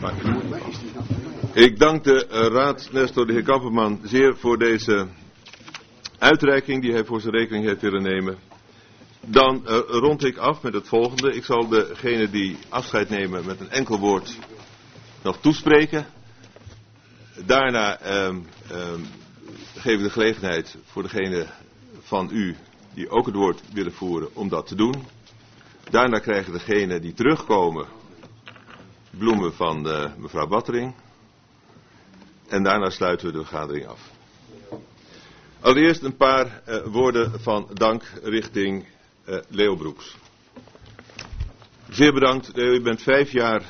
Ik dank de raadsnestor, de heer Kamperman, zeer voor deze uitreiking die hij voor zijn rekening heeft willen nemen. Dan rond ik af met het volgende. Ik zal degene die afscheid nemen met een enkel woord nog toespreken. Daarna geef ik de gelegenheid voor degene van u die ook het woord willen voeren om dat te doen. Daarna krijgen degenen die terugkomen bloemen van mevrouw Battering. En daarna sluiten we de vergadering af. Allereerst een paar woorden van dank richting Leo Broeks. Zeer bedankt, Leo. U bent 5 jaar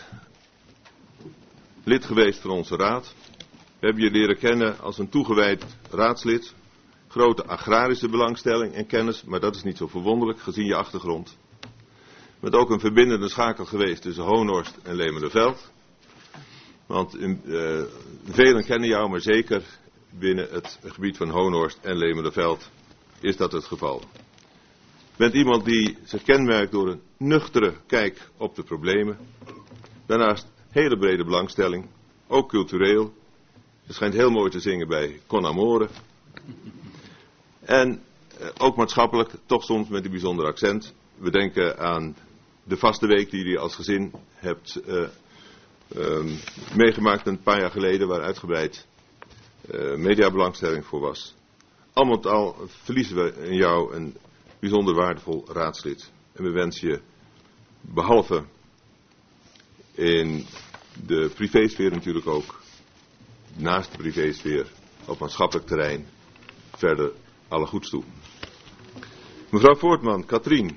lid geweest van onze raad. We hebben je leren kennen als een toegewijd raadslid. Grote agrarische belangstelling en kennis, maar dat is niet zo verwonderlijk gezien je achtergrond. Je bent ook een verbindende schakel geweest tussen Honhorst en Lemelerveld. Want velen kennen jou, maar zeker binnen het gebied van Honhorst en Lemelerveld is dat het geval. Je bent iemand die zich kenmerkt door een nuchtere kijk op de problemen. Daarnaast hele brede belangstelling, ook cultureel. Je schijnt heel mooi te zingen bij Con Amore. En ook maatschappelijk, toch soms met een bijzonder accent. We denken aan de vaste week die jullie als gezin hebt meegemaakt een paar jaar geleden, waar uitgebreid mediabelangstelling voor was. Al met al verliezen we in jou een bijzonder waardevol raadslid. En we wensen je, behalve in de privésfeer natuurlijk ook, naast de privésfeer op maatschappelijk terrein, verder alle goeds toe. Mevrouw Voortman, Katrien.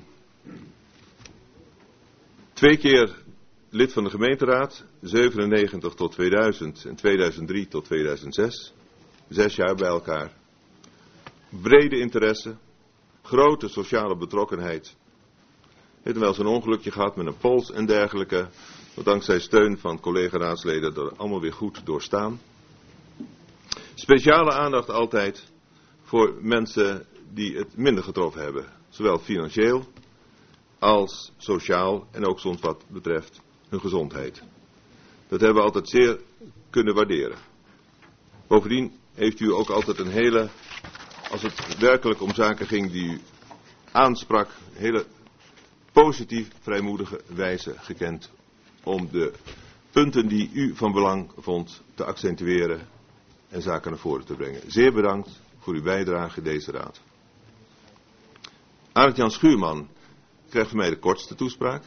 2 keer lid van de gemeenteraad, 97 tot 2000 en 2003 tot 2006. 6 jaar bij elkaar. Brede interesse, grote sociale betrokkenheid. Heeft wel eens een ongelukje gehad met een pols en dergelijke. Maar dankzij steun van collega-raadsleden dat allemaal weer goed doorstaan. Speciale aandacht altijd voor mensen die het minder getroffen hebben. Zowel financieel als sociaal en ook soms wat betreft hun gezondheid. Dat hebben we altijd zeer kunnen waarderen. Bovendien heeft u ook altijd een hele, als het werkelijk om zaken ging die u aansprak, hele positief vrijmoedige wijze gekend om de punten die u van belang vond te accentueren en zaken naar voren te brengen. Zeer bedankt voor uw bijdrage in deze raad. Arend-Jan Schuurman krijgt van mij de kortste toespraak.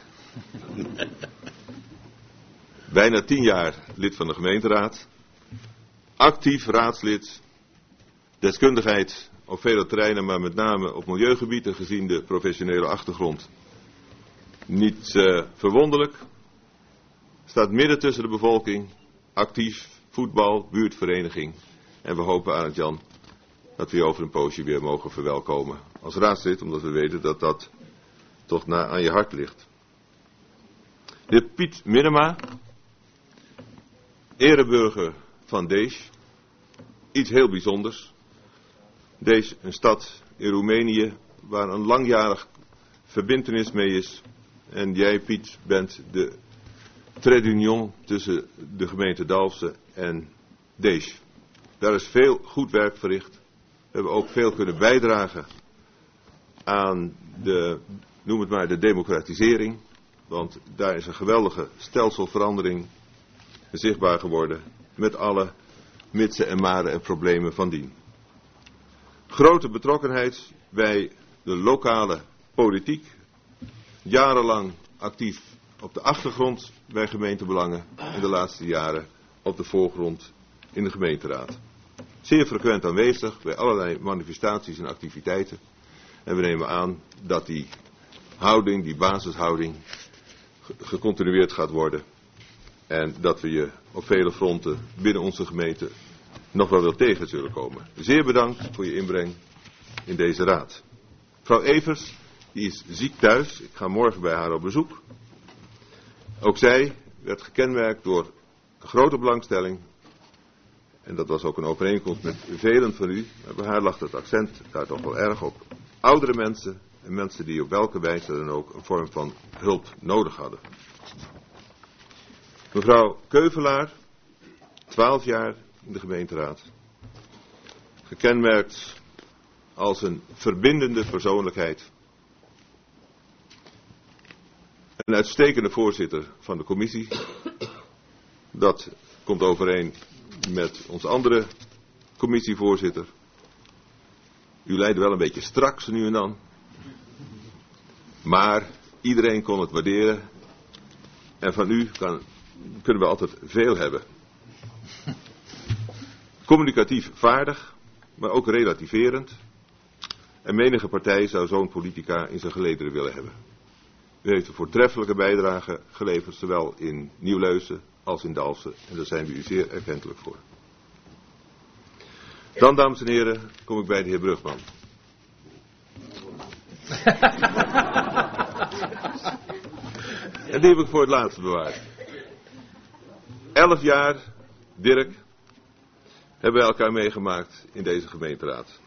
Bijna 10 jaar lid van de gemeenteraad. Actief raadslid. Deskundigheid op vele terreinen, maar met name op milieugebieden gezien de professionele achtergrond. Niet verwonderlijk. Staat midden tussen de bevolking. Actief, voetbal, buurtvereniging. En we hopen, Arend-Jan, dat we je over een poosje weer mogen verwelkomen als raadslid, omdat we weten dat dat toch aan je hart ligt. De heer Piet Minema, ereburger van Dees. Iets heel bijzonders. Dees, een stad in Roemenië waar een langjarig verbintenis mee is. En jij, Piet, bent de trait d'union tussen de gemeente Dalfsen en Dees. Daar is veel goed werk verricht. We hebben ook veel kunnen bijdragen aan de, noem het maar, de democratisering. Want daar is een geweldige stelselverandering zichtbaar geworden. Met alle mitsen en maren en problemen van dien. Grote betrokkenheid bij de lokale politiek. Jarenlang actief op de achtergrond bij gemeentebelangen. En de laatste jaren op de voorgrond in de gemeenteraad. Zeer frequent aanwezig bij allerlei manifestaties en activiteiten. En we nemen aan dat die houding, die basishouding, gecontinueerd gaat worden. En dat we je op vele fronten binnen onze gemeente nog wel weer tegen zullen komen. Zeer bedankt voor je inbreng in deze raad. Mevrouw Evers, die is ziek thuis. Ik ga morgen bij haar op bezoek. Ook zij werd gekenmerkt door grote belangstelling. En dat was ook een overeenkomst met velen van u. Maar bij haar lag het accent daar toch wel erg op. Oudere mensen en mensen die op welke wijze dan ook een vorm van hulp nodig hadden. Mevrouw Keuvelaar, 12 jaar in de gemeenteraad. Gekenmerkt als een verbindende persoonlijkheid. Een uitstekende voorzitter van de commissie. Dat komt overeen met onze andere commissievoorzitter. U leidt wel een beetje strak zo nu en dan. Maar iedereen kon het waarderen. En van u kunnen we altijd veel hebben. Communicatief vaardig, maar ook relativerend. En menige partij zou zo'n politica in zijn gelederen willen hebben. U heeft een voortreffelijke bijdrage geleverd, zowel in Nieuwleusen als in Dalfsen. En daar zijn we u zeer erkentelijk voor. Dan, dames en heren, kom ik bij de heer Brugman. En die heb ik voor het laatst bewaard. 11 jaar, Dirk, hebben wij elkaar meegemaakt in deze gemeenteraad.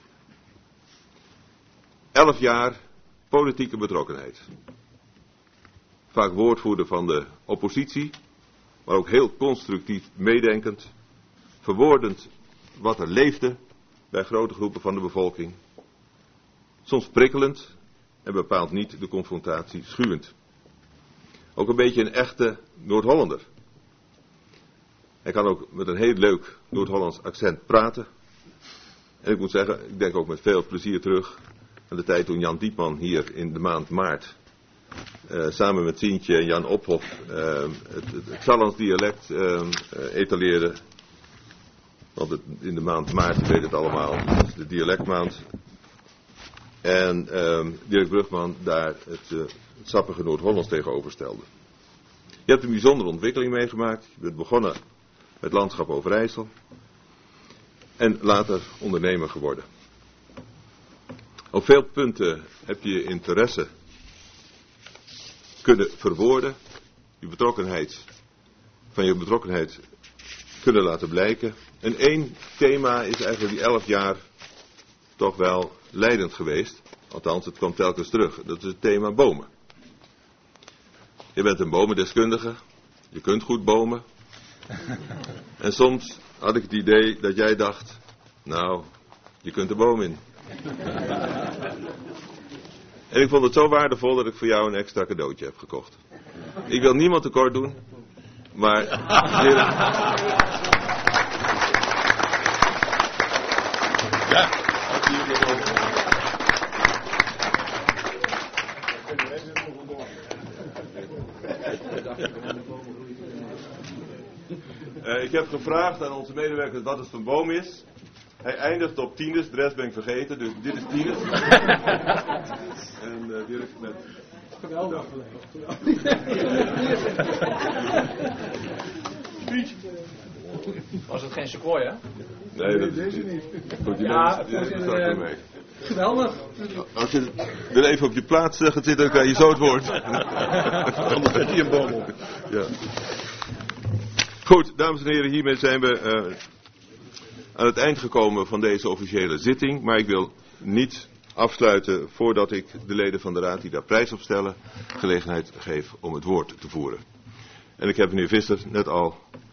11 jaar politieke betrokkenheid. Vaak woordvoerder van de oppositie, maar ook heel constructief meedenkend, verwoordend wat er leefde bij grote groepen van de bevolking. Soms prikkelend en bepaald niet de confrontatie schuwend. Ook een beetje een echte Noord-Hollander. Hij kan ook met een heel leuk Noord-Hollands accent praten. En ik moet zeggen, ik denk ook met veel plezier terug aan de tijd toen Jan Diepman hier in de maand maart samen met Sientje en Jan Ophof het Sallands dialect etaleerde. Want in de maand maart, je weet het allemaal, dat is de dialectmaand. En Dirk Brugman daar het sappige Noord-Hollands tegenover stelde. Je hebt een bijzondere ontwikkeling meegemaakt. Je bent begonnen met Landschap Overijssel. En later ondernemer geworden. Op veel punten heb je interesse kunnen verwoorden. Je betrokkenheid kunnen laten blijken. En één thema is eigenlijk die 11 jaar toch wel leidend geweest. Althans, het kwam telkens terug. Dat is het thema bomen. Je bent een bomendeskundige. Je kunt goed bomen. En soms had ik het idee dat jij dacht, nou, je kunt de boom in. En ik vond het zo waardevol dat ik voor jou een extra cadeautje heb gekocht. Ik wil niemand tekort doen, maar... Ja. Ik heb gevraagd aan onze medewerkers wat het voor een boom is. Hij eindigt op Tinus, de rest ben ik vergeten, dus dit is Tinus. En Dirk met... Geweldig. Was het geen sequoia? Nee, dat is deze niet. Goed, Ja, geweldig. Als je er even op je plaats gaat zitten, dan krijg je zo het woord. Anders zet hij een boom op. Ja. Goed, dames en heren, hiermee zijn we aan het eind gekomen van deze officiële zitting. Maar ik wil niet afsluiten voordat ik de leden van de raad die daar prijs op stellen, gelegenheid geef om het woord te voeren. En ik heb meneer Visser net al